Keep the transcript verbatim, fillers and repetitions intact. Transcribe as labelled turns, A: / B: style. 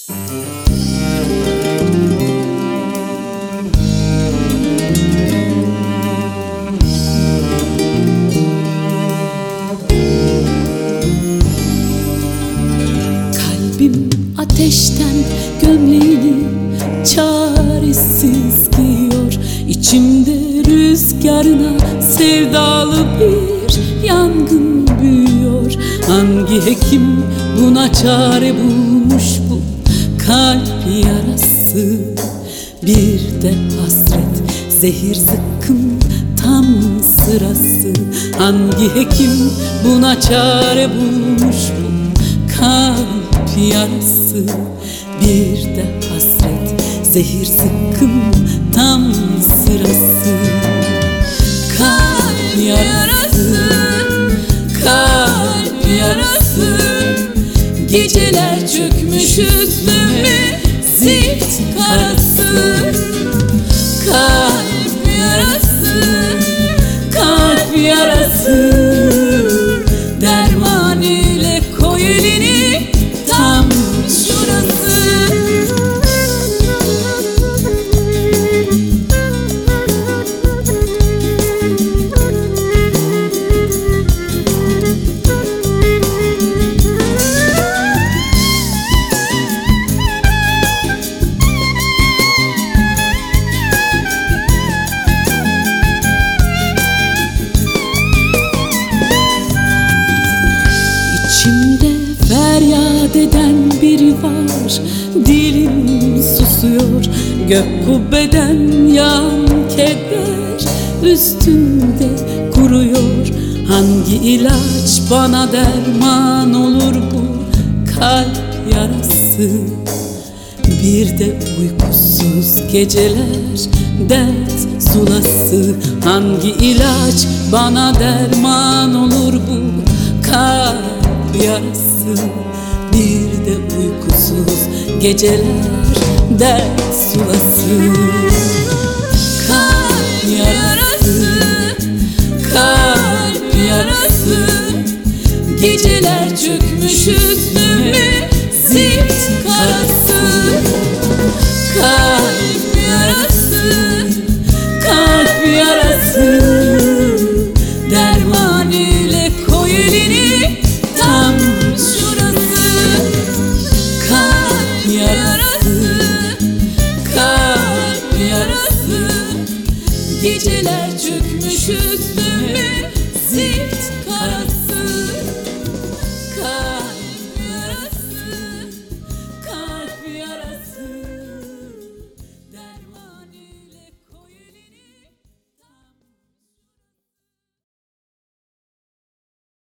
A: Kalbim ateşten gömleğini çaresiz giyiyor. İçimde rüzgarına sevdalı bir yangın büyüyor. Hangi hekim buna çare bulmuş bu kalp yarası? Bir de hasret, zehir zıkkım tam sırası. Hangi hekim buna çare bulmuş bu kalp yarası? Bir de hasret, zehir zıkkım tam sırası. Kalp yarası, kalp yarası. Geceler çökmüş üstüme zift karası. Kalp yarası, kalp yarası. Derman ile koy elini tam şurası. İçimde feryat eden biri var, dilim susuyor. Gök kubbeden yağan keder üstümde kuruyor. Hangi ilaç bana derman olur bu kalp yarası? Bir de uykusuz geceler dert sulası. Hangi ilaç bana derman olur bu kalp yarası? Bir de uykusuz geceler dert sulası. Kalp yarası, kalp yarası. Geceler çökmüş üstüme zift karası. Kalp yarası, kalp yarası. Derman ile koy elini tam şurası. Kalp yarası, kalp yarası. Geceler çökmüş üstüme